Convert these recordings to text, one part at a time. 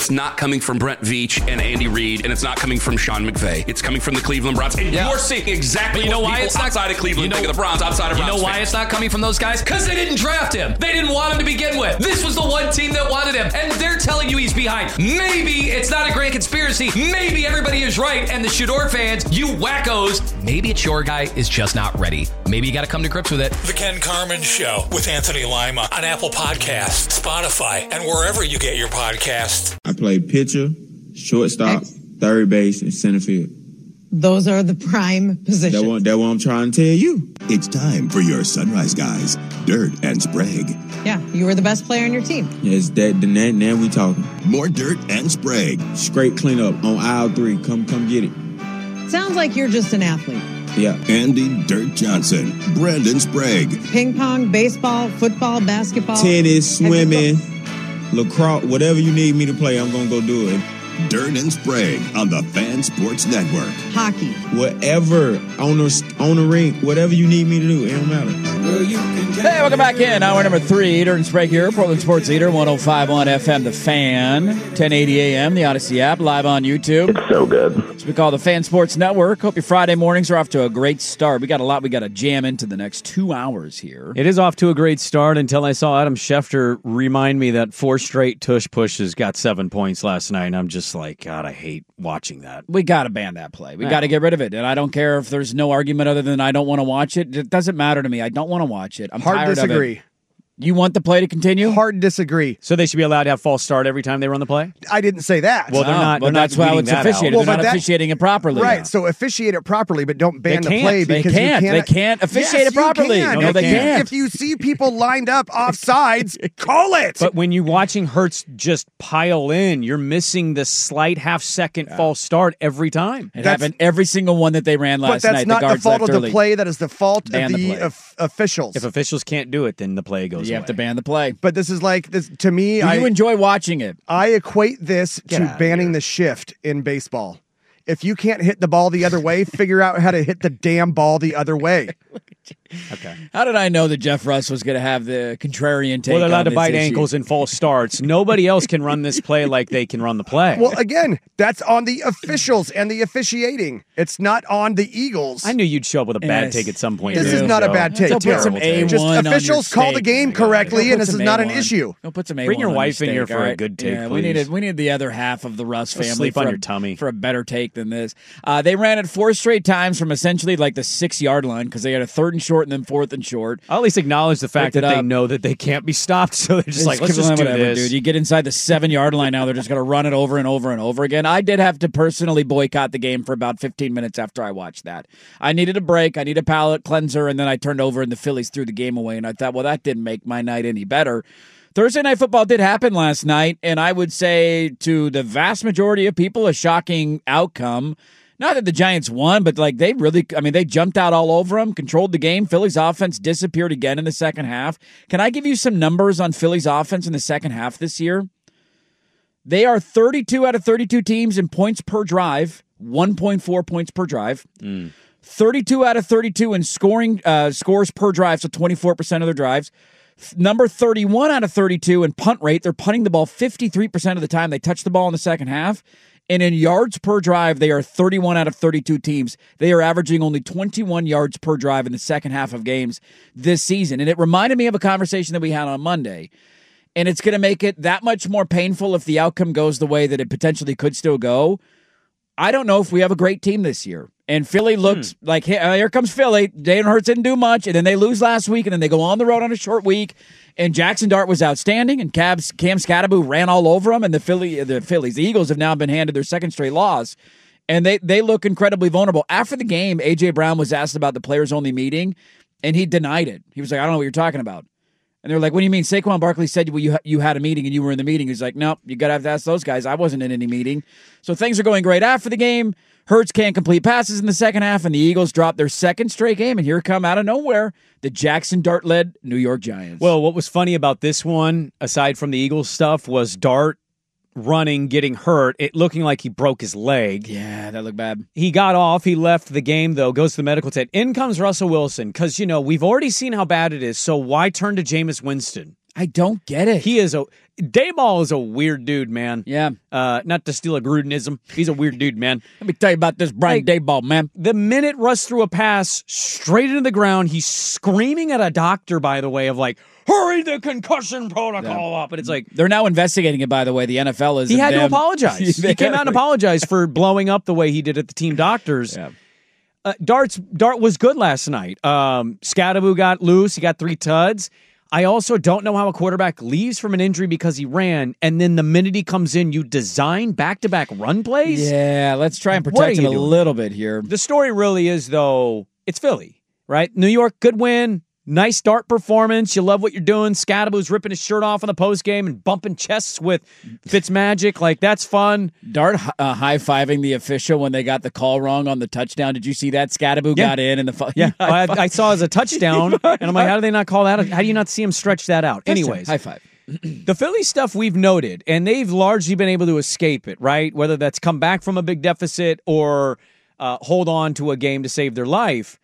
it's not coming from Brent Veach and Andy Reid, and it's not coming from Sean McVay. It's coming from the Cleveland Browns. And you're seeing exactly what people outside of Cleveland think of the Browns, outside of Browns. You know why it's not coming from those guys? Because they didn't draft him. They didn't want him to begin with. This was the one team that wanted him, and they're telling you he's behind. Maybe it's not a great conspiracy. Maybe everybody is right, and the Shador fans, you wackos, maybe it's your guy is just not ready. Maybe you got to come to grips with it. The Ken Carman Show with Anthony Lima on Apple Podcasts, Spotify, and wherever you get your podcasts. I played pitcher, shortstop, third base, and center field. Those are the prime positions. That's what I'm trying to tell you. It's time for your Sunrise Guys, Dirt and Sprague. Yeah, you were the best player on your team. Yes, now we talking. More Dirt and Sprague. Straight cleanup on aisle 3. Come get it. Sounds like you're just an athlete. Yeah. Andy Dirt Johnson, Brandon Sprague. Ping pong, baseball, football, basketball. Tennis, swimming, lacrosse, whatever you need me to play, I'm going to go do it. Dirt and Sprague on the Fan Sports Network. Hockey. Whatever, on the ring, whatever you need me to do, it don't matter. Hey, welcome back in. Hour number 3, Dirt and Sprague here, Portland Sports Leader, 105.1 FM, The Fan, 1080 AM, the Odyssey app, live on YouTube. It's so good. It's we call the Fan Sports Network. Hope your Friday mornings are off to a great start. We got a lot we got to jam into the next 2 hours here. It is off to a great start until I saw Adam Schefter remind me that 4 straight tush pushes got 7 points last night, and I'm just like, God, I hate watching that. We got to ban that play. We got to get rid of it. And I don't care if there's no argument other than I don't want to watch it. It doesn't matter to me. I don't want to watch it. I'm tired disagree. of it. You want the play to continue? Hard disagree. So they should be allowed to have false start every time they run the play? I didn't say that. Well, they're not. But that's how it's officiated. Well, they're not officiating it properly. Right. So officiate it properly, but don't ban the play because they can't officiate it properly. No, they can't. If you see people lined up off sides, call it. But when you're watching Hurts just pile in, you're missing the slight half-second false start every time. It happened every single one that they ran last night. But that's not the fault of the play. That is the fault of the officials. If officials can't do it, then the play goes away. You have to ban the play. But this is like this to me. You enjoy watching it. I equate this to banning the shift in baseball. If you can't hit the ball the other way, figure out how to hit the damn ball the other way. Okay. How did I know that Jeff Russ was going to have the contrarian take? Well, they're allowed to bite issue? ankles and false starts. Nobody else can run this play like they can run the play. Well, again, that's on the officials and the officiating. It's not on the Eagles. I knew you'd show up with a bad take at some point. This is not a bad take. Put some A1 Just officials call the game correctly, and this is not an A1. issue. Don't put some A1 Bring your on wife your in here steak, for all a good take, yeah, please. We need the other half of the Russ family sleep on your tummy for a better take than this. They ran it 4 straight times from essentially like the 6-yard line because they had a 3rd and short and then 4th and short. I'll at least acknowledge the fact that they know that they can't be stopped, so they're just like, let's just do this. Dude, you get inside the 7-yard line now, they're just going to run it over and over and over again. I did have to personally boycott the game for about 15 minutes after I watched that. I needed a break, I needed a palate cleanser, and then I turned over and the Phillies threw the game away, and I thought, well, that didn't make my night any better. Thursday Night Football did happen last night, and I would say to the vast majority of people, a shocking outcome. Not that the Giants won, but like they jumped out all over them, controlled the game. Philly's offense disappeared again in the second half. Can I give you some numbers on Philly's offense in the second half this year? They are 32 out of 32 teams in points per drive, 1.4 points per drive. 32 out of 32 in scoring scores per drive, so 24% of their drives. Number 31 out of 32 in punt rate. They're punting the ball 53% of the time. They touch the ball in the second half. And in yards per drive, they are 31 out of 32 teams. They are averaging only 21 yards per drive in the second half of games this season. And it reminded me of a conversation that we had on Monday. And it's going to make it that much more painful if the outcome goes the way that it potentially could still go. I don't know if we have a great team this year. And Philly looked like, here comes Philly. Jalen Hurts didn't do much, and then they lose last week, and then they go on the road on a short week. And Jackson Dart was outstanding, and Cam Scatterbo ran all over him. And the Eagles have now been handed their second straight loss, and they look incredibly vulnerable. After the game, A.J. Brown was asked about the players-only meeting, and he denied it. He was like, I don't know what you're talking about. And they're like, what do you mean? Saquon Barkley said you had a meeting and you were in the meeting. He's like, nope, you got to have to ask those guys. I wasn't in any meeting. So things are going great after the game. Hurts can't complete passes in the second half, and the Eagles drop their second straight game, and here come out of nowhere the Jackson Dart-led New York Giants. Well, what was funny about this one, aside from the Eagles stuff, was Dart running, getting hurt, it looking like he broke his leg. Yeah, that looked bad. He got off. He left the game, though, goes to the medical tent. In comes Russell Wilson, because, we've already seen how bad it is, so why turn to Jameis Winston? I don't get it. He is Dayball is a weird dude, man. Yeah. Not to steal a Grudenism. He's a weird dude, man. Let me tell you about this Brian Dayball, man. The minute Russ threw a pass straight into the ground, he's screaming at a doctor, by the way, of like, hurry the concussion protocol up. And it's like... They're now investigating it, by the way. The NFL is... He had to apologize. He came out and apologized for blowing up the way he did at the team doctors. Yeah. Dart was good last night. Scadaboo got loose. He got 3 tuds. I also don't know how a quarterback leaves from an injury because he ran, and then the minute he comes in, you design back-to-back run plays? Yeah, let's try and protect him a little bit here. The story really is, though, it's Philly, right? New York, good win. Nice Dart performance. You love what you're doing. Scadaboo's ripping his shirt off in the postgame and bumping chests with Fitzmagic. Like, that's fun. Dart high-fiving the official when they got the call wrong on the touchdown. Did you see that? Scadaboo got in and the... Yeah, I saw it as a touchdown, and I'm like, how do they not call that? How do you not see him stretch that out? Anyways. High five. The Philly stuff we've noted, and they've largely been able to escape it, right? Whether that's come back from a big deficit or hold on to a game to save their life.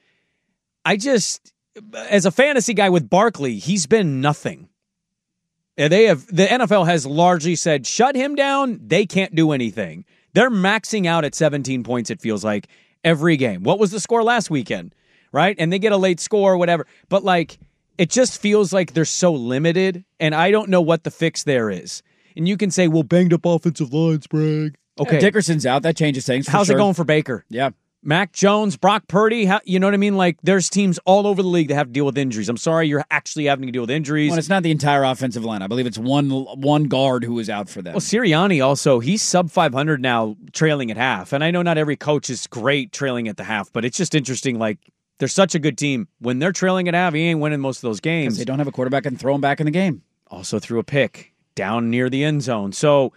As a fantasy guy with Barkley, he's been nothing. The NFL has largely said, shut him down. They can't do anything. They're maxing out at 17 points, it feels like, every game. What was the score last weekend, right? And they get a late score or whatever. But, it just feels like they're so limited, and I don't know what the fix there is. And you can say, well, banged up offensive line, Sprague. Okay. Yeah, Dickerson's out. That changes things for How's sure. it going for Baker? Yeah. Mac Jones, Brock Purdy, you know what I mean? There's teams all over the league that have to deal with injuries. I'm sorry you're actually having to deal with injuries. Well, it's not the entire offensive line. I believe it's one guard who is out for them. Well, Sirianni also, he's sub 500 now, trailing at half. And I know not every coach is great trailing at the half, but it's just interesting, they're such a good team. When they're trailing at half, he ain't winning most of those games. They don't have a quarterback and throw him back in the game. Also threw a pick down near the end zone. So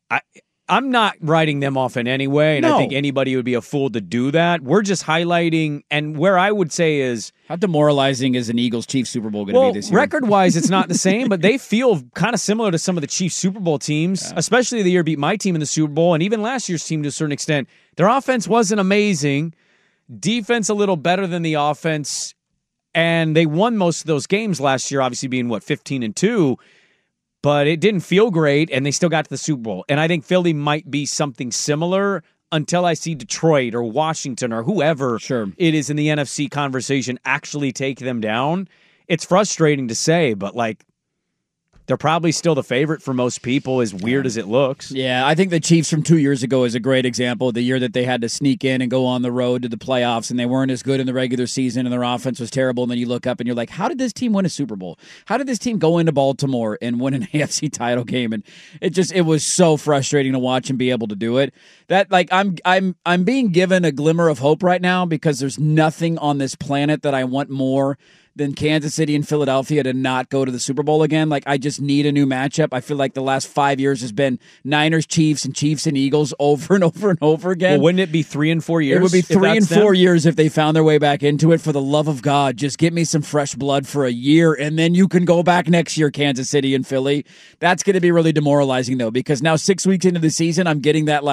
I'm not writing them off in any way, and I think anybody would be a fool to do that. We're just highlighting, and where I would say is... How demoralizing is an Eagles-Chiefs Super Bowl going to be this year? Record-wise, it's not the same, but they feel kind of similar to some of the Chiefs Super Bowl teams, especially the year beat my team in the Super Bowl, and even last year's team to a certain extent. Their offense wasn't amazing. Defense a little better than the offense, and they won most of those games last year, obviously being, 15-2, but it didn't feel great, and they still got to the Super Bowl. And I think Philly might be something similar until I see Detroit or Washington or whoever it is in the NFC conversation actually take them down. It's frustrating to say, but they're probably still the favorite for most people, as weird as it looks. Yeah, I think the Chiefs from 2 years ago is a great example. The year that they had to sneak in and go on the road to the playoffs, and they weren't as good in the regular season, and their offense was terrible, and then you look up and you're like, how did this team win a Super Bowl? How did this team go into Baltimore and win an AFC title game? And it was so frustrating to watch and be able to do it. That I'm being given a glimmer of hope right now because there's nothing on this planet that I want more than Kansas City and Philadelphia to not go to the Super Bowl again. I just need a new matchup. I feel like the last 5 years has been Niners, Chiefs, and Chiefs and Eagles over and over and over again. Well, wouldn't it be 3 and 4 years? It would be 3 and 4 years if they found their way back into it. For the love of God, just get me some fresh blood for a year, and then you can go back next year, Kansas City and Philly. That's going to be really demoralizing, though, because now 6 weeks into the season, I'm getting that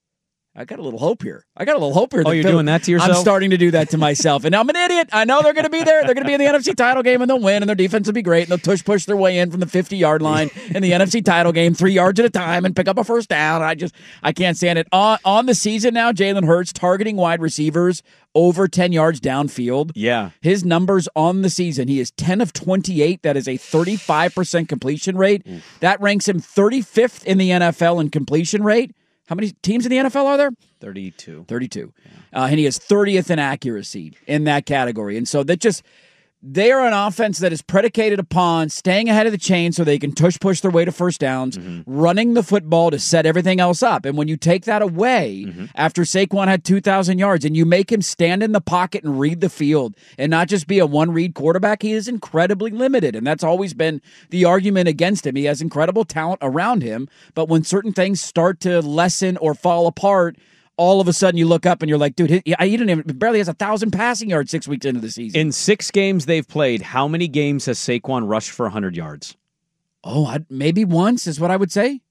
I got a little hope here. Oh, you're doing that to yourself? I'm starting to do that to myself. And I'm an idiot. I know they're going to be there. They're going to be in the NFC title game, and they'll win, and their defense will be great, and they'll push their way in from the 50-yard line in the NFC title game 3 yards at a time and pick up a first down. I can't stand it. On the season now, Jalen Hurts targeting wide receivers over 10 yards downfield. Yeah. His numbers on the season, he is 10 of 28. That is a 35% completion rate. Oof. That ranks him 35th in the NFL in completion rate. How many teams in the NFL are there? 32. Yeah. And he is 30th in accuracy in that category. And so they are an offense that is predicated upon staying ahead of the chain so they can push their way to first downs, running the football to set everything else up. And when you take that away after Saquon had 2,000 yards and you make him stand in the pocket and read the field and not just be a one-read quarterback, he is incredibly limited. And that's always been the argument against him. He has incredible talent around him, but when certain things start to lessen or fall apart, all of a sudden you look up and you're like, dude, he barely has 1,000 passing yards 6 weeks into the season. In 6 games they've played, how many games has Saquon rushed for 100 yards? Oh, maybe once is what I would say.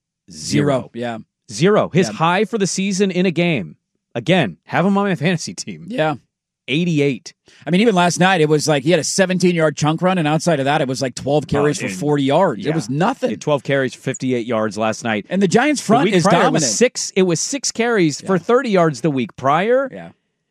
0. Yeah. 0. His high for the season in a game. Again, have him on my fantasy team. Yeah. 88. I mean, even last night, it was like he had a 17-yard chunk run, and outside of that, it was like 12 carries for 40 yards. Yeah. It was nothing. 12 carries for 58 yards last night. And the Giants' front is dominant. It was 6 carries for 30 yards the week prior. Yeah.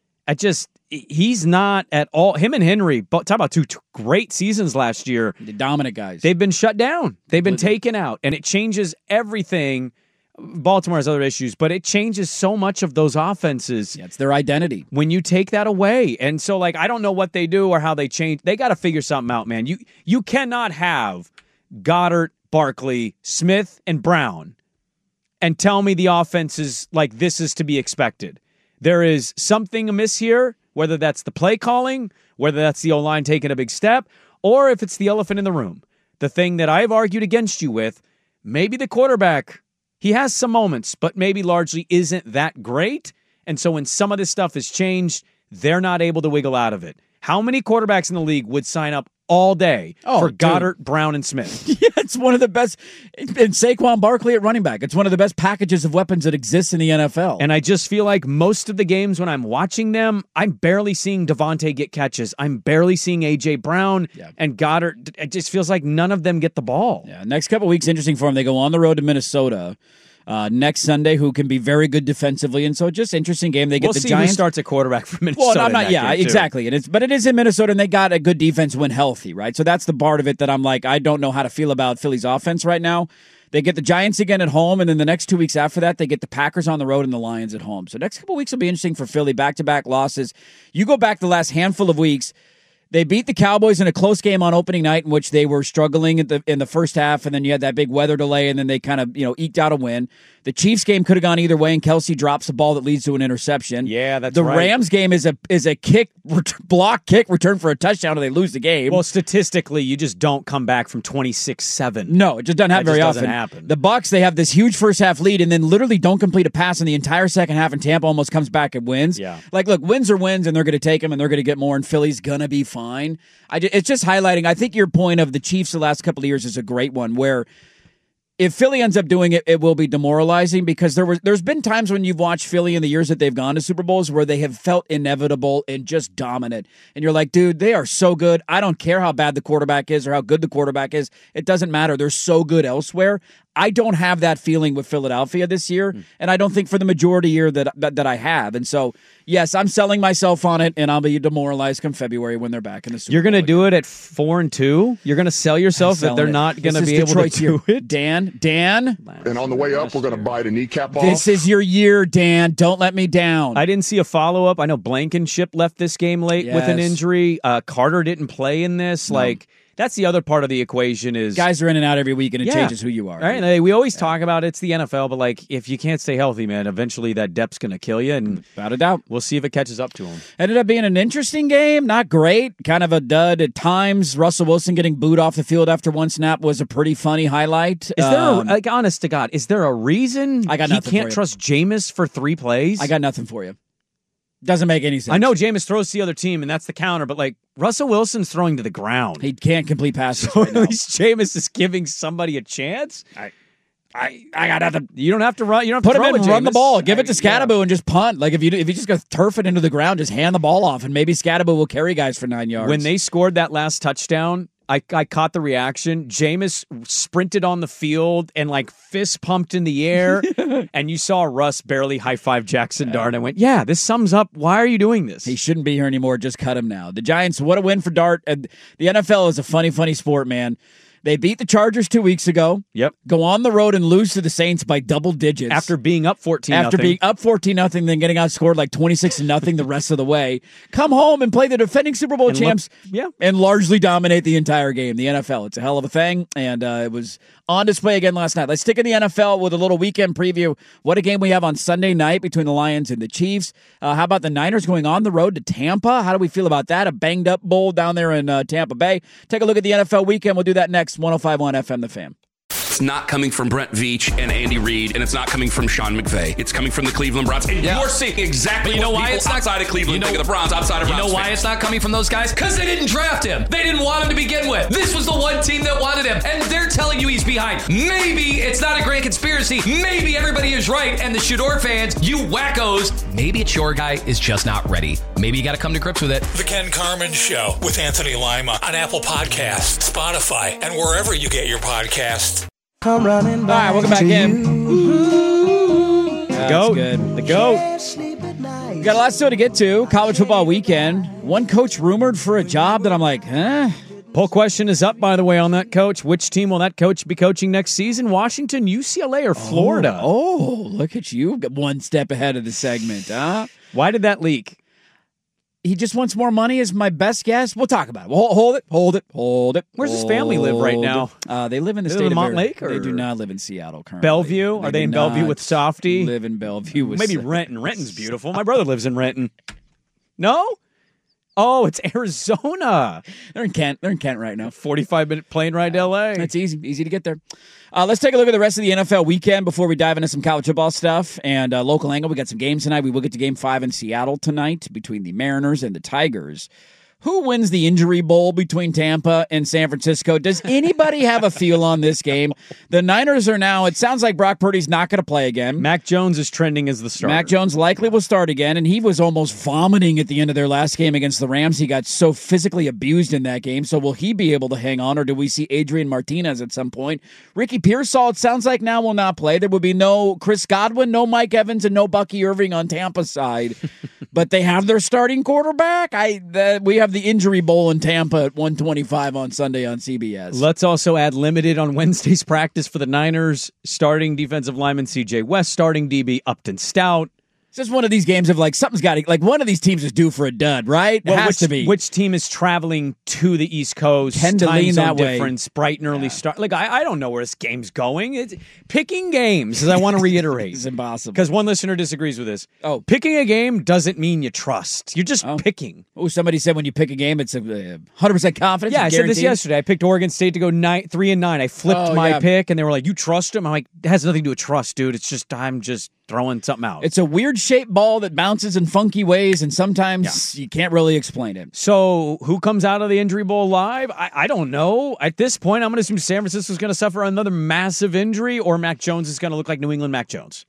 He's not at all. Him and Henry, talk about two great seasons last year. The dominant guys. They've been shut down. They've been taken out, and it changes everything. Baltimore has other issues, but it changes so much of those offenses. Yeah, it's their identity when you take that away. And so, like, I don't know what they do or how they change. They got to figure something out, man. You cannot have Goddard, Barkley, Smith, and Brown and tell me the offense is like this is to be expected. There is something amiss here, whether that's the play calling, whether that's the O-line taking a big step, or if it's the elephant in the room. The thing that I've argued against you with, maybe the quarterback. He has some moments, but maybe largely isn't that great. And so when some of this stuff has changed, they're not able to wiggle out of it. How many quarterbacks in the league would sign up all day for Goddard, Brown, and Smith? Yeah, it's one of the best. And Saquon Barkley at running back. It's one of the best packages of weapons that exists in the NFL. And I just feel like most of the games when I'm watching them, I'm barely seeing Devontae get catches. I'm barely seeing A.J. Brown and Goddard. It just feels like none of them get the ball. Yeah, next couple weeks, interesting for them. They go on the road to Minnesota next Sunday, who can be very good defensively, and so just interesting game. They get we'll the see Giants. Who starts at quarterback for Minnesota? Well, I'm not. Yeah, exactly. But it is in Minnesota, and they got a good defense when healthy, right? So that's the part of it that I'm like, I don't know how to feel about Philly's offense right now. They get the Giants again at home, and then the next 2 weeks after that, they get the Packers on the road and the Lions at home. So next couple weeks will be interesting for Philly. Back-to-back losses. You go back the last handful of weeks. They beat the Cowboys in a close game on opening night in which they were struggling in the first half, and then you had that big weather delay, and then they kind of eked out a win. The Chiefs game could have gone either way, and Kelsey drops a ball that leads to an interception. Yeah, that's right. The right. Rams game is a block kick return for a touchdown, and they lose the game. Well, statistically, you just don't come back from 26-7. No, it just doesn't happen very often. Doesn't happen. The Bucs, they have this huge first half lead, and then literally don't complete a pass in the entire second half, and Tampa almost comes back and wins. Yeah. Like, look, wins are wins, and they're going to take them, and they're going to get more, and Philly's going to be fine. It's just highlighting, I think your point of the Chiefs the last couple of years is a great one, where if Philly ends up doing it, it will be demoralizing, because there's been times when you've watched Philly in the years that they've gone to Super Bowls where they have felt inevitable and just dominant. And you're like, dude, they are so good. I don't care how bad the quarterback is or how good the quarterback is. It doesn't matter. They're so good elsewhere. I don't have that feeling with Philadelphia this year, and I don't think for the majority year that I have. And so, yes, I'm selling myself on it, and I'll be demoralized come February when they're back in the Super Bowl. You're going to do it at 4-2? You're going to sell yourself that they're not going to be able to do it? Dan? And on the way up, we're going to bite a kneecap off. This is your year, Dan. Don't let me down. I didn't see a follow-up. I know Blankenship left this game late with an injury. Carter didn't play in this. No. That's the other part of the equation is... Guys are in and out every week, and it changes who you are. Right? And we always talk about it's the NFL, but if you can't stay healthy, man, eventually that depth's going to kill you. And without a doubt. We'll see if it catches up to him. Ended up being an interesting game. Not great. Kind of a dud at times. Russell Wilson getting booed off the field after one snap was a pretty funny highlight. Is there, honest to God, is there a reason I got he can't trust Jameis for 3 plays? I got nothing for you. Doesn't make any sense. I know Jameis throws to the other team, and that's the counter, but Russell Wilson's throwing to the ground. He can't complete passes. So right at now. least Jameis is giving somebody a chance. I got nothing. You don't have to run. You don't have put to him throw in, it, run the Jameis. ball, give it to Scadaboo, and just punt. If you just go turf it into the ground, just hand the ball off, and maybe Scadaboo will carry guys for 9 yards. When they scored that last touchdown, I caught the reaction. Jameis sprinted on the field and fist pumped in the air, and you saw Russ barely high-five Jackson Dart and went, yeah, this sums up why are you doing this? He shouldn't be here anymore. Just cut him now. The Giants, what a win for Dart. And the NFL is a funny, funny sport, man. They beat the Chargers 2 weeks ago. Yep. Go on the road and lose to the Saints by double digits. After being up 14-0. After being up 14-0, then getting outscored 26-0 the rest of the way. Come home and play the defending Super Bowl champs and largely dominate the entire game. The NFL, it's a hell of a thing, and it was on display again last night. Let's stick in the NFL with a little weekend preview. What a game we have on Sunday night between the Lions and the Chiefs. How about the Niners going on the road to Tampa? How do we feel about that? A banged-up bowl down there in Tampa Bay. Take a look at the NFL weekend. We'll do that next. 105.1 FM, The Fan. It's not coming from Brent Veach and Andy Reid, and it's not coming from Sean McVay. It's coming from the Cleveland Browns. And you're seeing exactly what people outside of Cleveland think of the Browns, outside of Browns. You know why it's not coming from those guys? Because they didn't draft him. They didn't want him to begin with. This was the one team that wanted him, and they're telling you he's behind. Maybe it's not a grand conspiracy. Maybe everybody is right, and the Shador fans, you wackos, maybe it's your guy is just not ready. Maybe you got to come to grips with it. The Ken Carman Show with Anthony Lima on Apple Podcasts, Spotify, and wherever you get your podcasts. All right, welcome back in. The GOAT. Good. The GOAT. We got a lot still to get to. College football weekend. One coach rumored for a job that I'm like, Poll question is up, by the way, on that coach. Which team will that coach be coaching next season? Washington, UCLA, or Florida? Oh, look at you. One step ahead of the segment, huh? Why did that leak? He just wants more money is my best guess. We'll talk about it. Hold it. Where's his family live right now? They live in the state of Montlake. They do not live in Seattle currently. Bellevue? Are they in Bellevue with Softy? Live in Bellevue with maybe Renton. Renton's beautiful. My brother lives in Renton. No? Oh, it's Arizona. They're in Kent. They're in Kent right now. 45-minute plane ride to L.A. It's easy to get there. Let's take a look at the rest of the NFL weekend before we dive into some college football stuff. And local angle, we got some games tonight. We will get to Game 5 in Seattle tonight between the Mariners and the Tigers. Who wins the Injury Bowl between Tampa and San Francisco? Does anybody have a feel on this game? The Niners are now, it sounds like Brock Purdy's not going to play again. Mac Jones is trending as the starter. Mac Jones likely will start again, and he was almost vomiting at the end of their last game against the Rams. He got so physically abused in that game. So will he be able to hang on, or do we see Adrian Martinez at some point? Ricky Pearsall, it sounds like now will not play. There will be no Chris Godwin, no Mike Evans, and no Bucky Irving on Tampa's side. But they have their starting quarterback. We have the Injury Bowl in Tampa at 1:25 on Sunday on CBS. Let's also add limited on Wednesday's practice for the Niners. Starting defensive lineman C.J. West, starting DB Upton Stout. It's just one of these games of something's got to, one of these teams is due for a dud, right? It has to be. Which team is traveling to the East Coast? Tend to lean that way. Difference, bright and early start. I don't know where this game's going. It's picking games, as I want to reiterate. It's impossible. Because one listener disagrees with this. Oh. Picking a game doesn't mean you trust. You're just picking. Oh, somebody said when you pick a game, it's 100% confidence. Yeah, I said this yesterday. I picked Oregon State to go 3-9. I flipped my pick, and they were like, you trust them? I'm like, it has nothing to do with trust, dude. It's just, I'm just throwing something out. It's a weird shaped ball that bounces in funky ways, and sometimes you can't really explain it. So who comes out of the Injury Bowl live? I don't know. At this point, I'm going to assume San Francisco's going to suffer another massive injury, or Mac Jones is going to look like New England Mac Jones.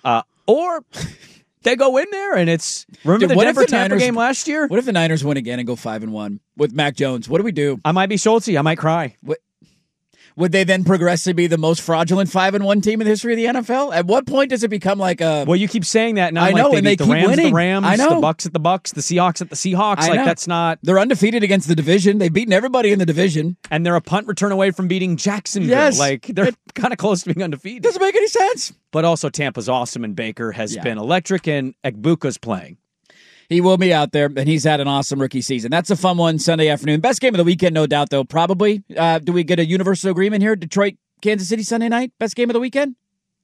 Or they go in there and it's... Remember the Denver-Tampa game last year? What if the Niners win again and go 5-1 with Mac Jones? What do we do? I might be Schultz. I might cry. Would they then progress to be the most fraudulent 5-1 team in the history of the NFL? At what point does it become like a... Well, you keep saying that now. I know, and they the keep Rams winning. The Rams, I know. The Bucks at the Bucks, the Seahawks at the Seahawks. That's not... They're undefeated against the division. They've beaten everybody in the division. And they're a punt return away from beating Jacksonville. Yes. They're kind of close to being undefeated. Doesn't make any sense. But also Tampa's awesome, and Baker has been electric, and Egbuka's playing. He will be out there, and he's had an awesome rookie season. That's a fun one Sunday afternoon. Best game of the weekend, no doubt, though, probably. Do we get a universal agreement here? Detroit, Kansas City Sunday night? Best game of the weekend?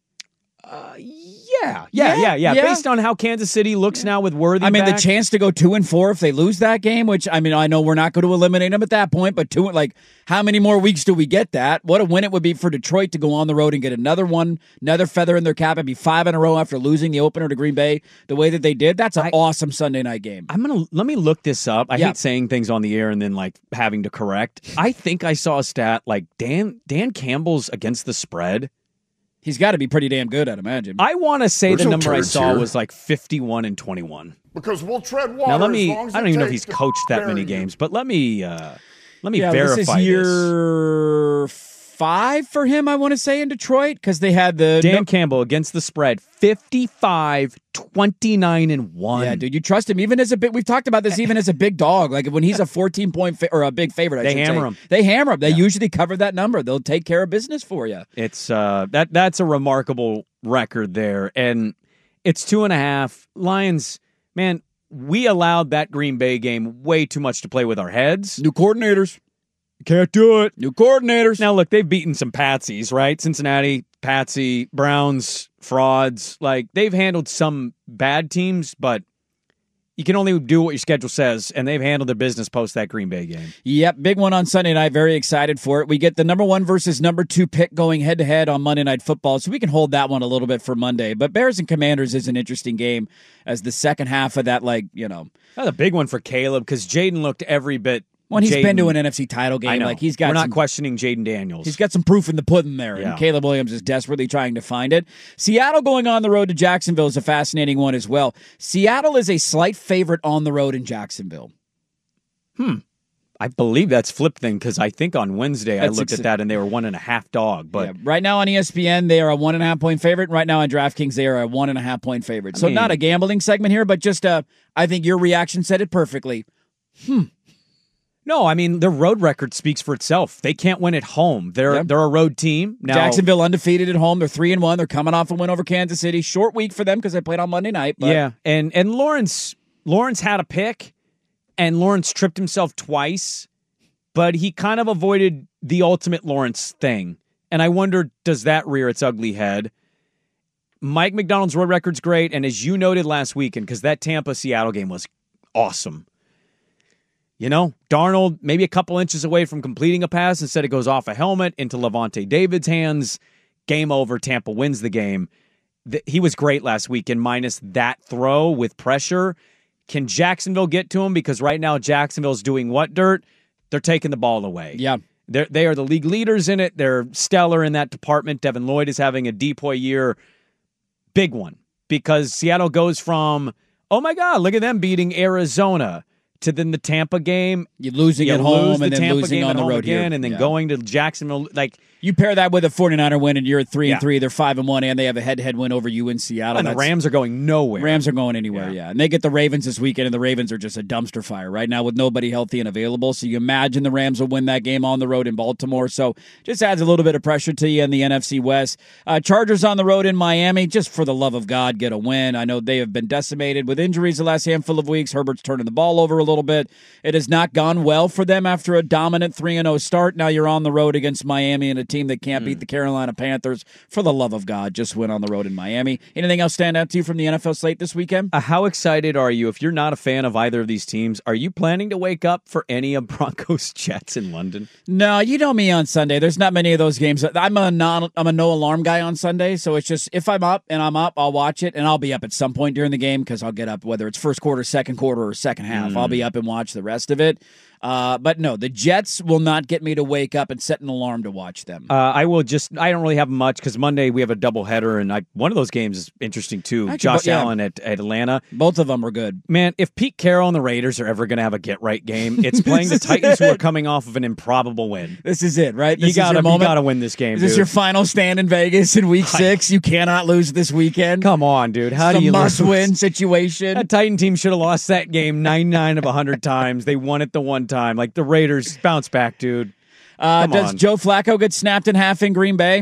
Yeah. Based on how Kansas City looks now with Worthy back. The chance to go 2-4 if they lose that game, which, I know we're not going to eliminate them at that point, but how many more weeks do we get that? What a win it would be for Detroit to go on the road and get another feather in their cap and be 5 in a row after losing the opener to Green Bay the way that they did. That's an awesome Sunday night game. Let me look this up. I hate saying things on the air and then having to correct. I think I saw a stat Dan Campbell's against the spread. He's got to be pretty damn good, I'd imagine. I want to say the number I saw was 51-21. Because we'll tread water. Now I don't even know if he's coached that many games, but let me verify this. Is year 5 for him, I want to say, in Detroit, because they had Dan Campbell against the spread, 55-29-1. Yeah, dude, you trust him we've talked about this even as a big dog. When he's a 14-point or a big favorite, they hammer him. They hammer him. They usually cover that number. They'll take care of business for you. It's that's a remarkable record there, and it's 2.5. Lions, man, we allowed that Green Bay game way too much to play with our heads. New coordinators. Can't do it. New coordinators. Now, look, they've beaten some patsies, right? Cincinnati, patsy, Browns, frauds. They've handled some bad teams, but you can only do what your schedule says, and they've handled their business post that Green Bay game. Yep, big one on Sunday night. Very excited for it. We get the number 1 versus number 2 pick going head-to-head on Monday Night Football, so we can hold that one a little bit for Monday. But Bears and Commanders is an interesting game as the second half of that, That's a big one for Caleb because Jaden looked every bit. Well, he's been to an NFC title game. I know. We're not questioning Jaden Daniels. He's got some proof in the pudding there, and Caleb Williams is desperately trying to find it. Seattle going on the road to Jacksonville is a fascinating one as well. Seattle is a slight favorite on the road in Jacksonville. I believe that's flipped then because I think on Wednesday I looked at that and they were 1.5 dog. But right now on ESPN they are a 1.5-point favorite. Right now on DraftKings they are a 1.5-point favorite. So not a gambling segment here, but just I think your reaction said it perfectly. No, I mean, their road record speaks for itself. They can't win at home. They're a road team. Now, Jacksonville undefeated at home. They're 3-1. They're coming off a win over Kansas City. Short week for them because they played on Monday night. But. Yeah, and Lawrence had a pick, and Lawrence tripped himself twice, but he kind of avoided the ultimate Lawrence thing. And I wonder, does that rear its ugly head? Mike McDonald's road record's great, and as you noted last weekend, because that Tampa-Seattle game was awesome. Darnold maybe a couple inches away from completing a pass. Instead, it goes off a helmet into Levante David's hands. Game over. Tampa wins the game. He was great last weekend, minus that throw with pressure. Can Jacksonville get to him? Because right now, Jacksonville's doing what, Dirt? They're taking the ball away. Yeah. They are the league leaders in it. They're stellar in that department. Devin Lloyd is having a depoy year. Big one. Because Seattle goes from, oh my God, look at them beating Arizona, to then the Tampa game. You're losing at home and then Tampa losing on the road again, here. And then going to Jacksonville. You pair that with a 49er win and you're at 3-3. They're 5-1 and they have a head-to-head win over you in Seattle. And the Rams are going nowhere. Rams are going anywhere, yeah. And they get the Ravens this weekend, and the Ravens are just a dumpster fire right now with nobody healthy and available. So you imagine the Rams will win that game on the road in Baltimore. So just adds a little bit of pressure to you in the NFC West. Chargers on the road in Miami. Just for the love of God, get a win. I know they have been decimated with injuries the last handful of weeks. Herbert's turning the ball over a little bit. It has not gone well for them after a dominant 3-0 start. Now you're on the road against Miami and a team that can't beat the Carolina Panthers. For the love of God, just win on the road in Miami. Anything else stand out to you from the NFL slate this weekend? How excited are you? If you're not a fan of either of these teams, are you planning to wake up for any of Broncos Jets in London? No, you know me on Sunday. There's not many of those games. I'm a no alarm guy on Sunday, so it's just if I'm up, I'll watch it, and I'll be up at some point during the game because I'll get up whether it's first quarter, second quarter, or second half. I'll be up and watch the rest of it. But no, the Jets will not get me to wake up and set an alarm to watch them. I don't really have much because Monday we have a doubleheader, and one of those games is interesting too. Josh Allen at Atlanta. Both of them are good. Man, if Pete Carroll and the Raiders are ever going to have a get-right game, it's playing the Titans who are coming off of an improbable win. This is it, right? You got to win this game, Is this dude. your final stand in Vegas in Week 6? You cannot lose this weekend? Come on, dude. How do you lose? It's a must-win situation. That Titan team should have lost that game 99 of 100 times. They won it the one time. Like the Raiders. Bounce back, dude. Does Joe Flacco get snapped in half in Green Bay?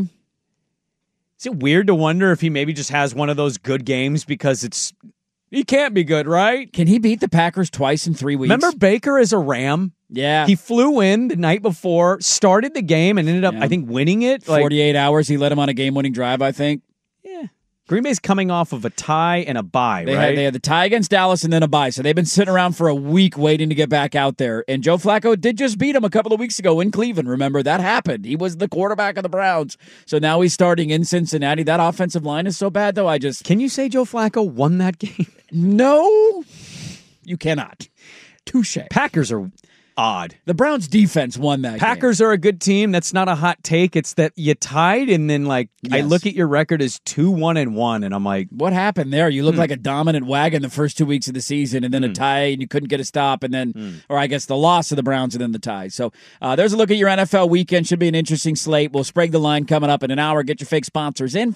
Is it weird to wonder if he maybe just has one of those good games because he can't be good, right? Can he beat the Packers twice in 3 weeks? Remember Baker as a Ram? Yeah. He flew in the night before, started the game, and ended up, I think, winning it. 48 hours. He led him on a game-winning drive, I think. Yeah. Green Bay's coming off of a tie and a bye, right? They had the tie against Dallas and then a bye. So they've been sitting around for a week waiting to get back out there. And Joe Flacco did just beat him a couple of weeks ago in Cleveland. Remember, that happened. He was the quarterback of the Browns. So now he's starting in Cincinnati. That offensive line is so bad, though. Can you say Joe Flacco won that game? No, you cannot. Touche. Packers are odd. The Browns defense won that Packers game. Are a good team. That's not a hot take. It's that you tied and then I look at your record as 2-1-1 and I'm like, what happened there? You look like a dominant wagon the first 2 weeks of the season and then a tie and you couldn't get a stop and then, or I guess the loss of the Browns and then the tie. So there's a look at your NFL weekend. Should be an interesting slate. We'll sprague the line coming up in an hour. Get your fake sponsors in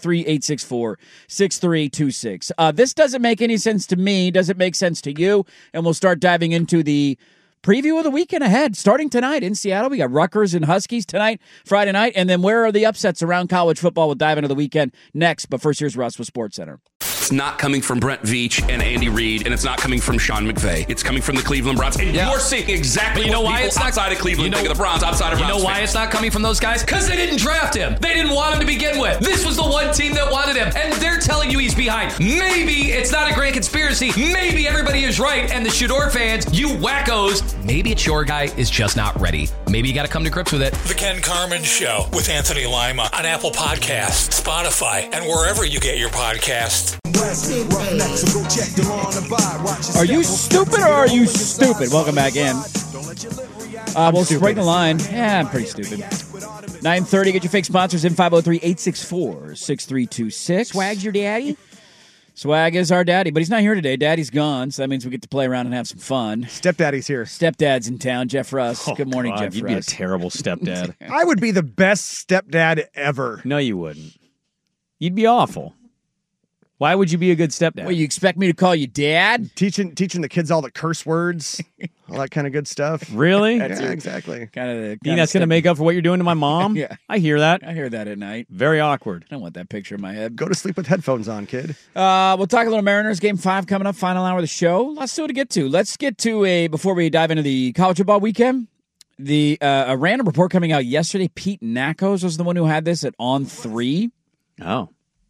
503-864-6326. This doesn't make any sense to me. Does it make sense to you? And we'll start diving into the preview of the weekend ahead. Starting tonight in Seattle, we got Rutgers and Huskies tonight, Friday night, and then where are the upsets around college football? We'll dive into the weekend next, but first here's Russ with SportsCenter. It's not coming from Brent Veach and Andy Reid, and it's not coming from Sean McVay. It's coming from the Cleveland Browns, and you're seeing exactly what people outside of Cleveland think of the Browns, outside of Browns. You know why it's not coming from those guys? Because they didn't draft him. They didn't want him to begin with. This was the one team that wanted him, and they're telling you he's behind. behind. Maybe it's not a grand conspiracy. Maybe everybody is right. And the Shador fans, you wackos, maybe it's your guy is just not ready. Maybe you got to come to grips with it. The Ken Carman Show with Anthony Lima on Apple Podcasts, Spotify, and wherever you get your podcasts. Are you stupid or are you stupid? Welcome back in. We'll spring the line. Yeah, I'm pretty stupid. 9:30, get your fake sponsors in 503-864-6326. Swag's your daddy? Swag is our daddy, but he's not here today. Daddy's gone, so that means we get to play around and have some fun. Stepdaddy's here. Stepdad's in town. Jeff Russ. Good morning, Jeff You'd Russ. be a terrible stepdad. I would be the best stepdad ever. No, you wouldn't. You'd be awful. Why would you be a good stepdad? Well, you expect me to call you dad? Teaching the kids all the curse words, all that kind of good stuff. Really? Yeah, exactly. You think that's going to make up for what you're doing to my mom? Yeah. I hear that. I hear that at night. Very awkward. I don't want that picture in my head. Go to sleep with headphones on, kid. We'll talk a little Mariners Game 5 coming up, final hour of the show. Lots to get to. Let's get to before we dive into the college football weekend, a random report coming out yesterday. Pete Nakos was the one who had this at On 3. Oh.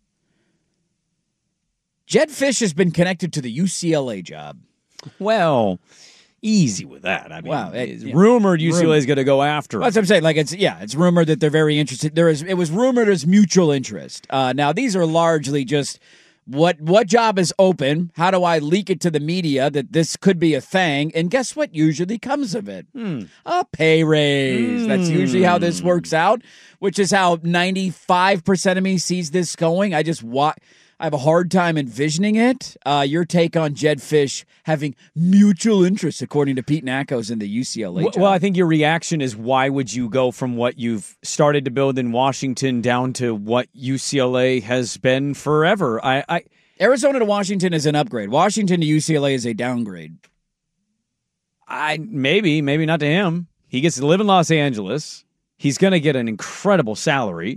Jedd Fisch has been connected to the UCLA job. Well, easy with that. I mean, wow, it's rumored UCLA is going to go after him. That's what I'm saying. Like it's rumored that they're very interested. It was rumored as mutual interest. Now these are largely just what job is open? How do I leak it to the media that this could be a thing? And guess what usually comes of it? A pay raise. That's usually how this works out, which is how 95% of me sees this going. I have a hard time envisioning it. Your take on Jedd Fisch having mutual interest, according to Pete Nakos in the UCLA job. Well, I think your reaction is, why would you go from what you've started to build in Washington down to what UCLA has been forever? Arizona to Washington is an upgrade. Washington to UCLA is a downgrade. Maybe not to him. He gets to live in Los Angeles. He's going to get an incredible salary.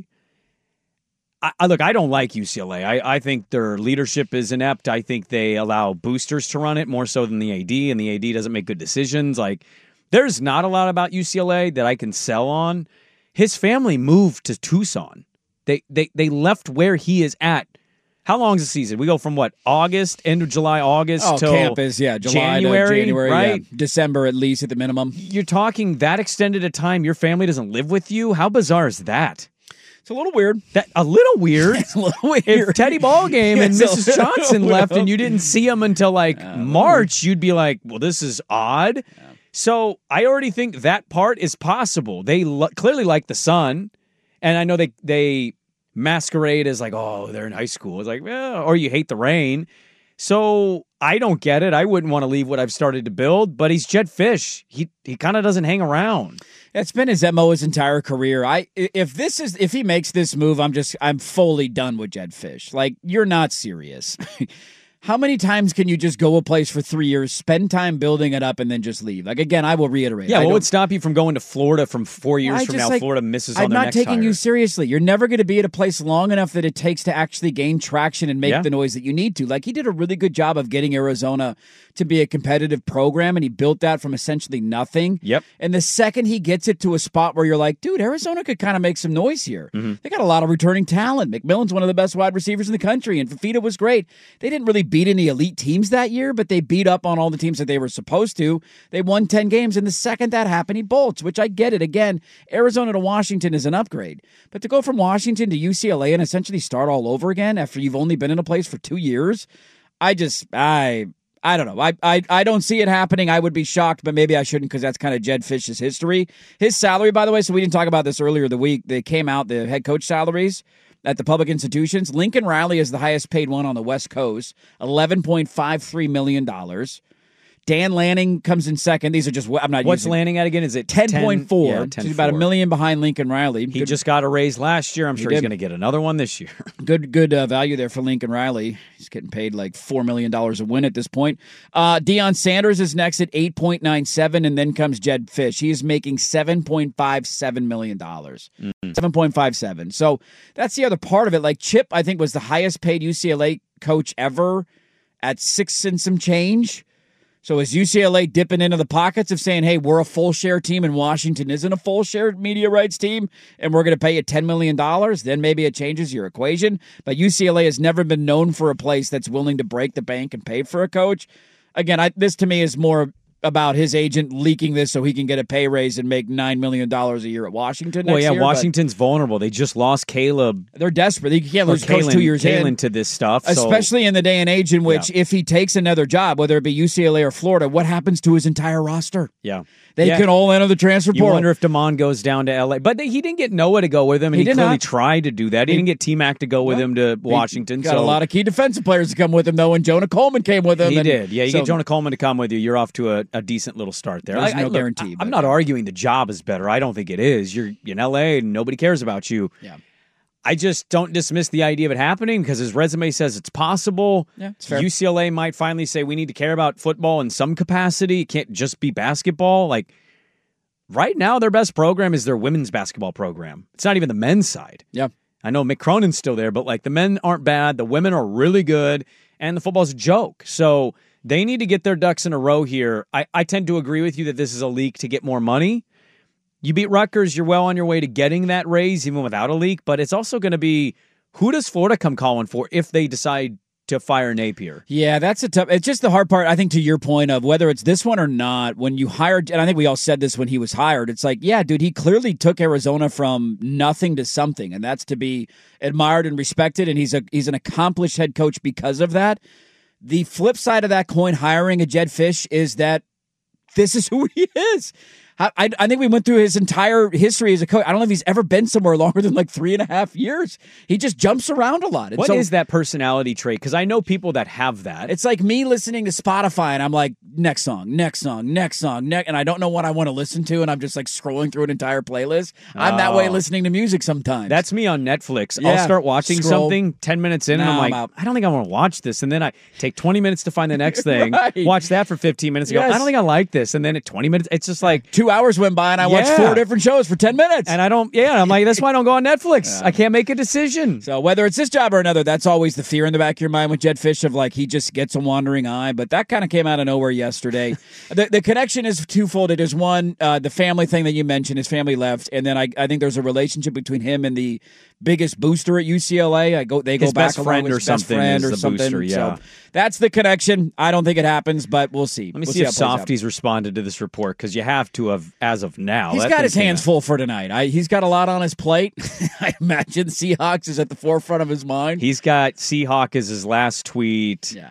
Look, I don't like UCLA. I think their leadership is inept. I think they allow boosters to run it more so than the AD, and the AD doesn't make good decisions. Like, there's not a lot about UCLA that I can sell on. His family moved to Tucson. They left where he is at. How long is the season? We go from what, August, end of July, August till camp is July January, to January, right? Yeah. December at least at the minimum. You're talking that extended a time. Your family doesn't live with you. How bizarre is that? It's a little weird. A little weird. It's a little weird. If Teddy Ballgame and Mrs. Johnson left and you didn't see him until March, you'd be like, well, this is odd. Yeah. So I already think that part is possible. They clearly like the sun, and I know they masquerade as like, oh, they're in high school. It's like, well, or you hate the rain. So I don't get it. I wouldn't want to leave what I've started to build, but he's Jedd Fisch. He kind of doesn't hang around. It's been his MO his entire career. If he makes this move, I'm fully done with Jedd Fisch. Like, you're not serious. How many times can you just go a place for 3 years, spend time building it up, and then just leave? Like, again, I will reiterate. Yeah, what would stop you from going to Florida from 4 years from now? Florida misses on their next hire. I'm not taking you seriously. You're never going to be at a place long enough that it takes to actually gain traction and make the noise that you need to. Like, he did a really good job of getting Arizona to be a competitive program, and he built that from essentially nothing. Yep. And the second he gets it to a spot where you're like, dude, Arizona could kind of make some noise here. Mm-hmm. They got a lot of returning talent. McMillan's one of the best wide receivers in the country, and Fafita was great. They didn't really beat any elite teams that year, but they beat up on all the teams that they were supposed to. They won 10 games, and the second that happened, he bolts, which I get it. Again, Arizona to Washington is an upgrade. But to go from Washington to UCLA and essentially start all over again after you've only been in a place for 2 years, I don't know. I don't see it happening. I would be shocked, but maybe I shouldn't, because that's kind of Jedd Fisch's history. His salary, by the way, so we didn't talk about this earlier the week. They came out, the head coach salaries at the public institutions. Lincoln Riley is the highest paid one on the West Coast, $11.53 million. Dan Lanning comes in second. These are just, I'm not What's using Lanning at again? Is it 10.4? Yeah, He's about $1 million behind Lincoln Riley. He just got a raise last year. I'm sure he's going to get another one this year. Good value there for Lincoln Riley. He's getting paid like $4 million a win at this point. Deion Sanders is next at $8.97, and then comes Jedd Fisch. He is making $7.57 million. Mm-hmm. 7.57. So that's the other part of it. Like, Chip, I think, was the highest paid UCLA coach ever at $6 and some change. So is UCLA dipping into the pockets of saying, hey, we're a full share team and Washington isn't a full share media rights team and we're going to pay you $10 million? Then maybe it changes your equation. But UCLA has never been known for a place that's willing to break the bank and pay for a coach. Again, this to me is more about his agent leaking this so he can get a pay raise and make $9 million a year at Washington next year. Washington's vulnerable. They just lost Caleb. They're desperate. You can't lose coach 2 years to this stuff. Especially in the day and age in which if he takes another job, whether it be UCLA or Florida, what happens to his entire roster? Yeah. They can all enter the transfer portal. You wonder if DeMond goes down to L.A. But he didn't get Noah to go with him, and he clearly tried to do that. He didn't get T-Mac to go with him to Washington. Got a lot of key defensive players to come with him, though, and Jonah Coleman came with him. He did. Yeah, you get Jonah Coleman to come with you, you're off to a decent little start there. There's no guarantee. I'm not arguing the job is better. I don't think it is. You're in L.A., and nobody cares about you. Yeah. I just don't dismiss the idea of it happening because his resume says it's possible. Yeah, it's fair. UCLA might finally say we need to care about football in some capacity. It can't just be basketball. Like, right now, their best program is their women's basketball program. It's not even the men's side. Yeah. I know Mick Cronin's still there, but like the men aren't bad. The women are really good, and the football's a joke. So they need to get their ducks in a row here. I tend to agree with you that this is a leak to get more money. You beat Rutgers, you're well on your way to getting that raise, even without a leak, but it's also going to be, who does Florida come calling for if they decide to fire Napier? Yeah, that's it's just the hard part, I think, to your point of whether it's this one or not, when you hired, and I think we all said this when he was hired, it's like, yeah, dude, he clearly took Arizona from nothing to something, and that's to be admired and respected, and he's an accomplished head coach because of that. The flip side of that coin, hiring a Jedd Fisch, is that this is who he is. I think we went through his entire history as a coach. I don't know if he's ever been somewhere longer than like 3.5 years. He just jumps around a lot. What is that personality trait? Because I know people that have that. It's like me listening to Spotify and I'm like, next song, and I don't know what I want to listen to, and I'm just like scrolling through an entire playlist. I'm that way listening to music sometimes. That's me on Netflix. Yeah. I'll start watching something 10 minutes in, and I'm like, I don't think I want to watch this. And then I take 20 minutes to find the next thing, watch that for 15 minutes, and go, I don't think I like this. And then at 20 minutes, it's just like 2 hours went by and I watched 4 different shows for 10 minutes. And I'm like, that's why I don't go on Netflix. I can't make a decision. So whether it's this job or another, that's always the fear in the back of your mind with Jedd Fisch of like, he just gets a wandering eye. But that kind of came out of nowhere yesterday. The connection is twofold. It is one, the family thing that you mentioned, his family left. And then I think there's a relationship between him and the biggest booster at UCLA. They go his back best friend or something. Booster, yeah. So that's the connection. I don't think it happens, but we'll see. Let me see if Softy's responded to this report, because you have to have as of now. He's got his hands full for tonight. He's got a lot on his plate. I imagine Seahawks is at the forefront of his mind. He's got Seahawk as his last tweet. Yeah.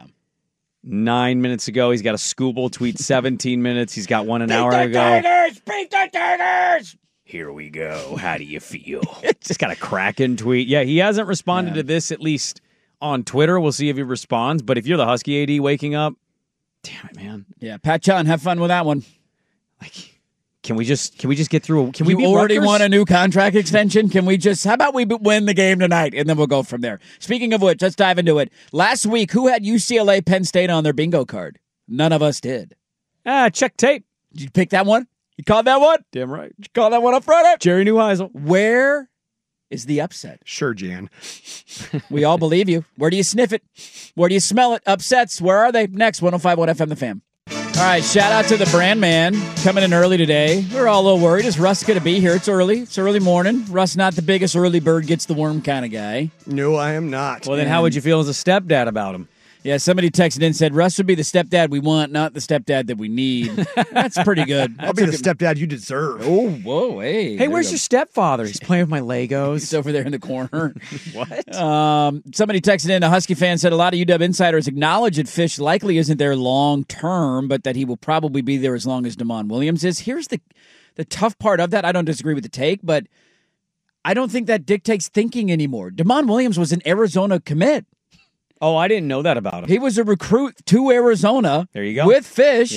9 minutes ago. He's got a Scooble tweet 17 minutes. He's got one an hour ago. Beat the Tigers! Here we go. How do you feel? Just got a Kraken tweet. Yeah, he hasn't responded to this, at least on Twitter. We'll see if he responds. But if you're the Husky AD waking up, damn it, man. Yeah, Pat Chun, have fun with that one. Like, can we just get through? Can we be already Rutgers? want a new contract extension? Can we just? How about we win the game tonight, and then we'll go from there. Speaking of which, let's dive into it. Last week, who had UCLA Penn State on their bingo card? None of us did. Check tape. Did you pick that one? You called that one? Damn right. Did you call that one up front? Jerry Neuheisel. Where is the upset? Sure, Jan. We all believe you. Where do you sniff it? Where do you smell it? Upsets. Where are they? Next, 105.1 FM The Fan. All right, shout out to the brand man coming in early today. We're all a little worried. Is Russ going to be here? It's early. It's early morning. Russ, not the biggest early bird gets the worm kind of guy. No, I am not. Well, then how would you feel as a stepdad about him? Yeah, somebody texted in and said, Russ would be the stepdad we want, not the stepdad that we need. That's pretty good. I'll be the stepdad you deserve. Oh, whoa, hey. Hey, where's your stepfather? He's playing with my Legos. He's over there in the corner. What? Somebody texted in, a Husky fan said, a lot of UW insiders acknowledge that Fisch likely isn't there long term, but that he will probably be there as long as DeMond Williams is. Here's the tough part of that. I don't disagree with the take, but I don't think that dictates thinking anymore. DeMond Williams was an Arizona commit. Oh, I didn't know that about him. He was a recruit to Arizona. There you go. With Fisch. Yeah.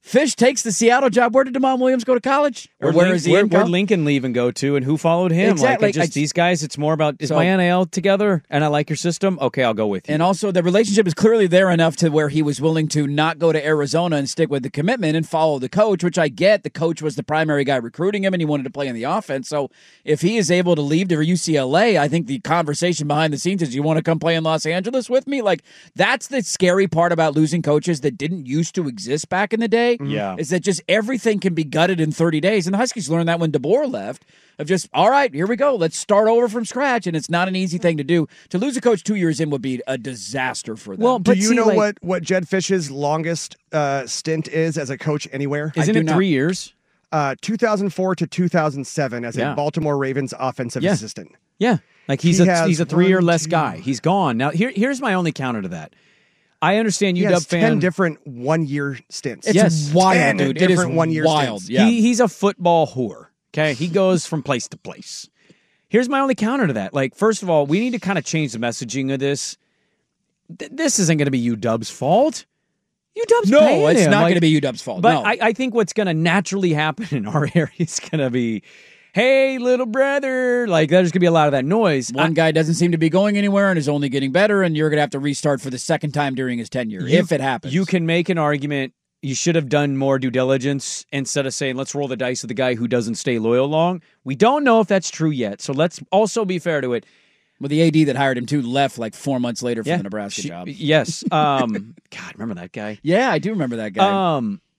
Fish takes the Seattle job. Where did Damon Williams go to college? Or where'd Lincoln leave and go to, and who followed him? Exactly. These guys, it's more about, is my NIL together and I like your system? Okay, I'll go with you. And also, the relationship is clearly there enough to where he was willing to not go to Arizona and stick with the commitment and follow the coach, which I get. The coach was the primary guy recruiting him, and he wanted to play in the offense. So if he is able to leave to UCLA, I think the conversation behind the scenes is, you want to come play in Los Angeles with me? Like, that's the scary part about losing coaches that didn't used to exist back in the day. Yeah. Is that just everything can be gutted in 30 days. And the Huskies learned that when DeBoer left, of just, all right, here we go. Let's start over from scratch. And it's not an easy thing to do. To lose a coach 2 years in would be a disaster for them. Well, do you know what Jed Fish's longest stint is as a coach anywhere? Isn't it 3 years? 2004 to 2007 as a Baltimore Ravens offensive assistant. Yeah. Like he's a 3 year less guy. He's gone. Now, here's my only counter to that. I understand UW fan. 10 different 1 year stints. It's wild, dude. It is 1 year wild. stints. Yeah. He's a football whore. Okay. He goes from place to place. Here's my only counter to that. Like, first of all, we need to kind of change the messaging of this. This isn't going to be UW's fault. UW's paying it's him. not going to be UW's fault. But no. I think what's going to naturally happen in our area is going to be, hey, little brother. Like, there's going to be a lot of that noise. One guy doesn't seem to be going anywhere and is only getting better, and you're going to have to restart for the second time during his tenure, if it happens. You can make an argument. You should have done more due diligence instead of saying, let's roll the dice with the guy who doesn't stay loyal long. We don't know if that's true yet, so let's also be fair to it. Well, the AD that hired him, too, left like 4 months later from the Nebraska job. Yes. God, remember that guy? Yeah, I do remember that guy.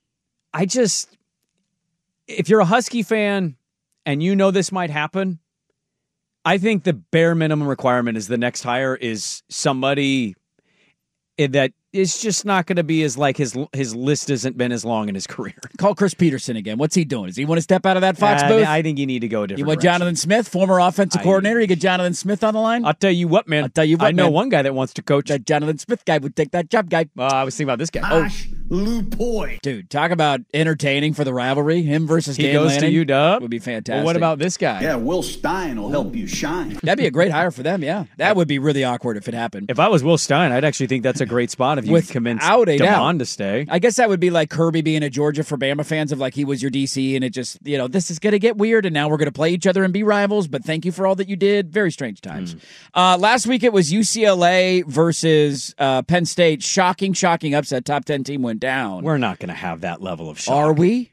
If you're a Husky fan and you know this might happen, I think the bare minimum requirement is the next hire is somebody that is just not going to be as like his list hasn't been as long in his career. Call Chris Peterson again. What's he doing? Does he want to step out of that Fox booth? I think you need to go a different You want direction. Jonathan Smith, former offensive coordinator? You get Jonathan Smith on the line? I'll tell you what, man. I know one guy that wants to coach. That Jonathan Smith guy would take that job, guy. I was thinking about this guy. Lupoy. Dude, talk about entertaining for the rivalry. Him versus he Dan goes Lanning to UW. would be fantastic. Well, what about this guy? Yeah, Will Stein will help you shine. That'd be a great hire for them, yeah. That would be really awkward if it happened. If I was Will Stein, I'd actually think that's a great spot if you could convince DeMond to stay. I guess that would be like Kirby being a Georgia for Bama fans of like he was your DC and it just, this is going to get weird and now we're going to play each other and be rivals, but thank you for all that you did. Very strange times. Last week it was UCLA versus Penn State. Shocking upset. Top 10 team went down. We're not going to have that level of shock. Are we?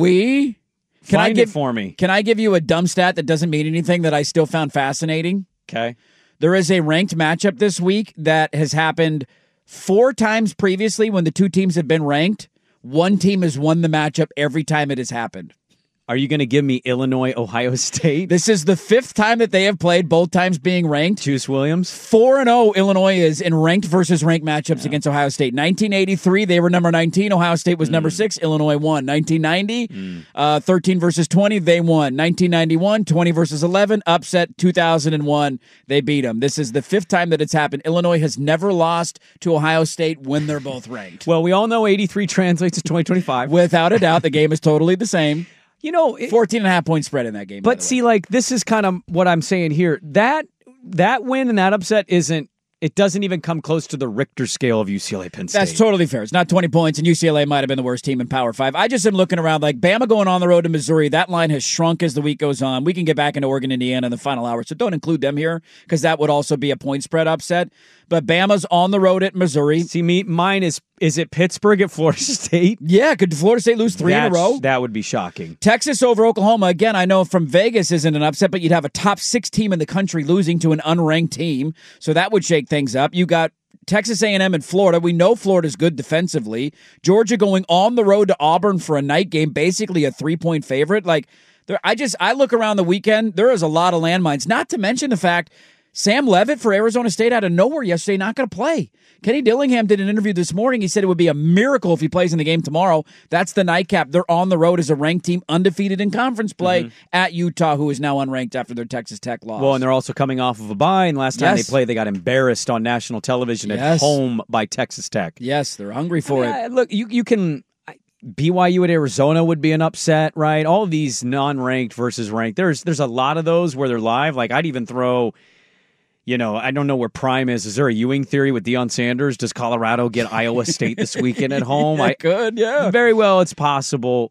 Find it for me. Can I give you a dumb stat that doesn't mean anything that I still found fascinating? Okay. There is a ranked matchup this week that has happened 4 times previously when the two teams have been ranked. One team has won the matchup every time it has happened. Are you going to give me Illinois, Ohio State? This is the 5th time that they have played, both times being ranked. Juice Williams. 4-0 Illinois is in ranked versus ranked matchups against Ohio State. 1983, they were number 19. Ohio State was number 6. Illinois won. 1990, 13 versus 20, they won. 1991, 20 versus 11, upset. 2001, they beat them. This is the 5th time that it's happened. Illinois has never lost to Ohio State when they're both ranked. Well, we all know 83 translates to 2025. Without a doubt, the game is totally the same. 14.5 point spread in that game. But see, this is kind of what I'm saying here. That win and that upset it doesn't even come close to the Richter scale of UCLA Penn State. That's totally fair. It's not 20 points, and UCLA might have been the worst team in Power 5. I just am looking around like Bama going on the road to Missouri. That line has shrunk as the week goes on. We can get back into Oregon, Indiana in the final hour, so don't include them here because that would also be a point spread upset. But Bama's on the road at Missouri. See, mine is it Pittsburgh at Florida State? Yeah, could Florida State lose 3 in a row? That would be shocking. Texas over Oklahoma. Again, I know from Vegas isn't an upset, but you'd have a top 6 team in the country losing to an unranked team, so that would shake things up. You got Texas A&M and Florida. We know Florida's good defensively. Georgia going on the road to Auburn for a night game, basically a 3-point favorite. I look around the weekend, there is a lot of landmines, not to mention the fact Sam Leavitt for Arizona State out of nowhere yesterday, not going to play. Kenny Dillingham did an interview this morning. He said it would be a miracle if he plays in the game tomorrow. That's the nightcap. They're on the road as a ranked team, undefeated in conference play at Utah, who is now unranked after their Texas Tech loss. Well, and they're also coming off of a bye, and last time they played, they got embarrassed on national television at home by Texas Tech. Yes, they're hungry for it. Look, you can... BYU at Arizona would be an upset, right? All of these non-ranked versus ranked. There's a lot of those where they're live. Like, I'd even throw... I don't know where prime is. Is there a Ewing theory with Deion Sanders? Does Colorado get Iowa State this weekend at home? I could, yeah. Very well, it's possible.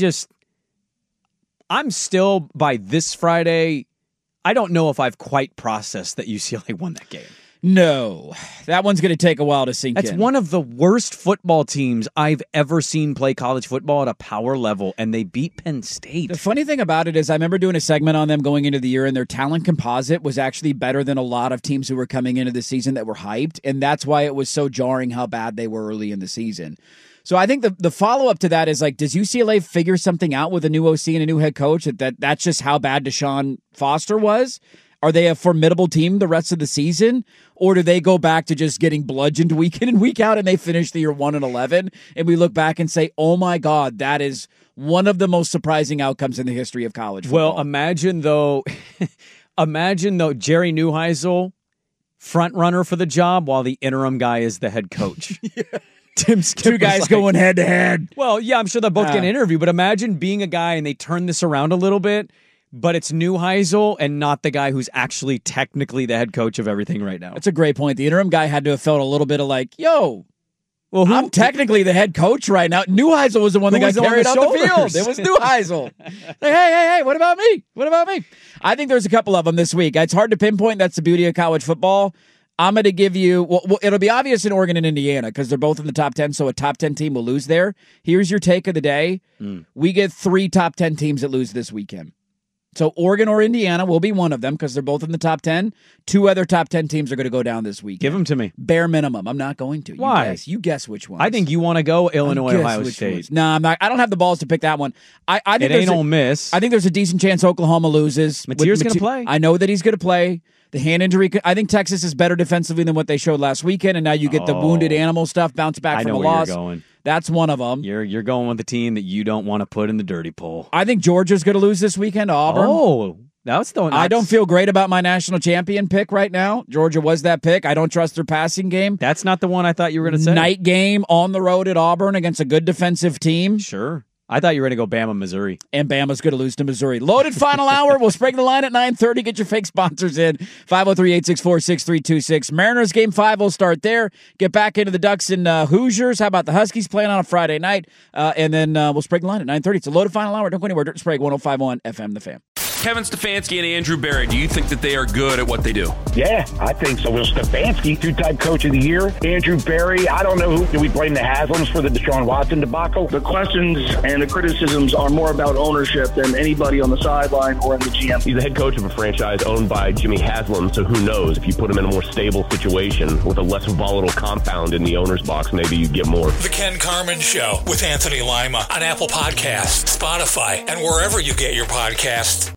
I'm still, by this Friday, I don't know if I've quite processed that UCLA won that game. No, that one's going to take a while to sink in. That's one of the worst football teams I've ever seen play college football at a power level, and they beat Penn State. The funny thing about it is I remember doing a segment on them going into the year, and their talent composite was actually better than a lot of teams who were coming into the season that were hyped, and that's why it was so jarring how bad they were early in the season. So I think the follow-up to that is, like, does UCLA figure something out with a new OC and a new head coach that's just how bad Deshaun Foster was? Are they a formidable team the rest of the season? Or do they go back to just getting bludgeoned week in and week out and they finish the year 1-11 and we look back and say, oh my God, that is one of the most surprising outcomes in the history of college football? Well, imagine though Jerry Neuheisel, front runner for the job while the interim guy is the head coach. Yeah. Tim Skipper's two guys going head to head. Well, yeah, I'm sure they'll both get an interview, but imagine being a guy and they turn this around a little bit. But it's Neuheisel and not the guy who's actually technically the head coach of everything right now. That's a great point. The interim guy had to have felt a little bit of like, yo, well, I'm technically the head coach right now. Neuheisel was the one that got carried out the field. It was Neuheisel. Like, hey, what about me? What about me? I think there's a couple of them this week. It's hard to pinpoint. That's the beauty of college football. I'm going to give you, well, it'll be obvious in Oregon and Indiana because they're both in the top 10, so a top 10 team will lose there. Here's your take of the day. We get 3 top 10 teams that lose this weekend. So Oregon or Indiana will be one of them because they're both in the top 10. 2 other top 10 teams are going to go down this week. Give them to me. Bare minimum. I'm not going to. Why? You guess which one. I think you want to go Illinois, Ohio State. No, I'm not. I don't have the balls to pick that one. I think it ain't Ole Miss. I think there's a decent chance Oklahoma loses. Mateer's going to play. I know that he's going to play. The hand injury, I think Texas is better defensively than what they showed last weekend, and now you get the wounded animal stuff, bounce back from a loss. You're going. That's one of them. You're going with the team that you don't want to put in the dirty pool. I think Georgia's going to lose this weekend to Auburn. Oh, I don't feel great about my national champion pick right now. Georgia was that pick. I don't trust their passing game. That's not the one I thought you were going to say. Night game on the road at Auburn against a good defensive team. Sure. I thought you were going to go Bama, Missouri. And Bama's going to lose to Missouri. Loaded final hour. We'll spring the line at 9:30. Get your fake sponsors in. 503-864-6326. Mariners game 5 will start there. Get back into the Ducks and Hoosiers. How about the Huskies playing on a Friday night? And then we'll spring the line at 9:30. It's a loaded final hour. Don't go anywhere. Dirt and Sprague, 105.1 FM, The Fan. Kevin Stefanski and Andrew Berry, do you think that they are good at what they do? Yeah, I think so. Well, Stefanski, 2-time coach of the year. Andrew Berry, I don't know do we blame the Haslams for the Deshaun Watson debacle? The questions and the criticisms are more about ownership than anybody on the sideline or in the GM. He's the head coach of a franchise owned by Jimmy Haslam, so who knows? If you put him in a more stable situation with a less volatile compound in the owner's box, maybe you get more. The Ken Carman Show with Anthony Lima on Apple Podcasts, Spotify, and wherever you get your podcasts.